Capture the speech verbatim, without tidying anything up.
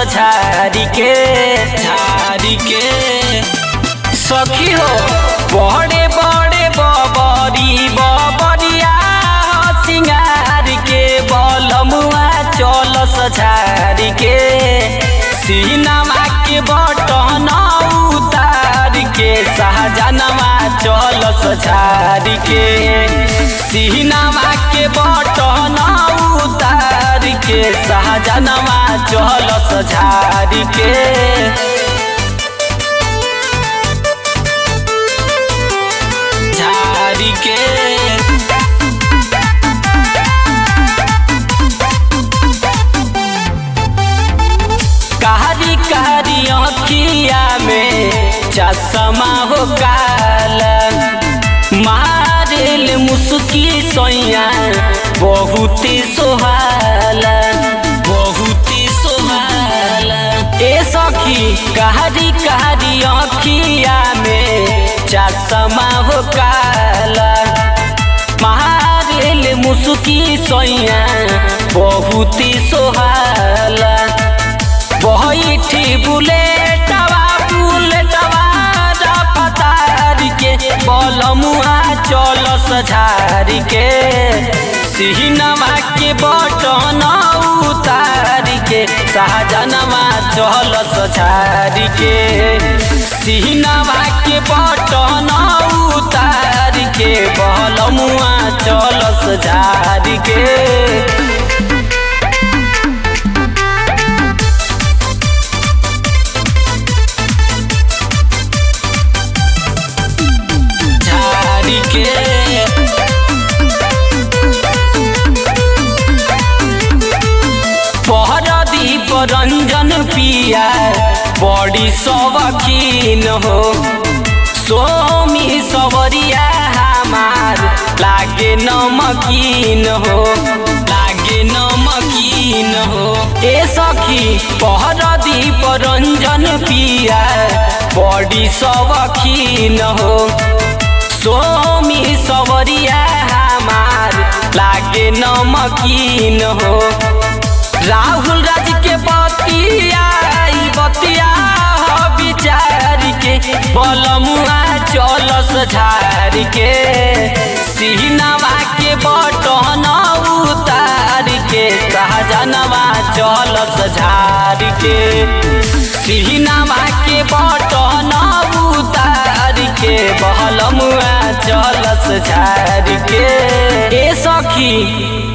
झारी के झारी के सखी हो बड़े बड़े बबरी बबरिया सिंगार के बलमुआ चलस झारी के सीनामा के बटन उतार के शाहजनवा चलस झारी के सीनामा के बटन उतार के शाहजनवा चलस झारी के झारी के कारी कारी अखिया में चश्मा हो काला मारेल मुस्की सोया बहुत सोहाला बहुत सोहाला ए सखी कारी कारी अखिया में चश्मा हो काला मारेल मुस्की सोया बहुत सोहाला बैठी बुलेटवा बुलेटवा रफ्तार के बलमुआ चलस झारी के सीनामा के बटन उतार के शाहजनवा चलस झारी के सीनामा के बटन उतार के बलमुआ चलस झारी के पहरदीप रंजन पिया बड़ी शौकीन हो सोमी सवरिया हमार लागे नमकीन हो लागे नमकीन हो ए सखी पहरदीप रंजन पिया बड़ी शौकीन हो सोमी सवरिया हमार लागे नमकीन हो राहुल राज के बतिया बतिया विचार के बलमुआ चलस झारी के सीनामा के बटन उतार के शाहजनवा चलस झारी के सीनामा के बटन उतार के बलमुआ चलस झारी के ए सखी।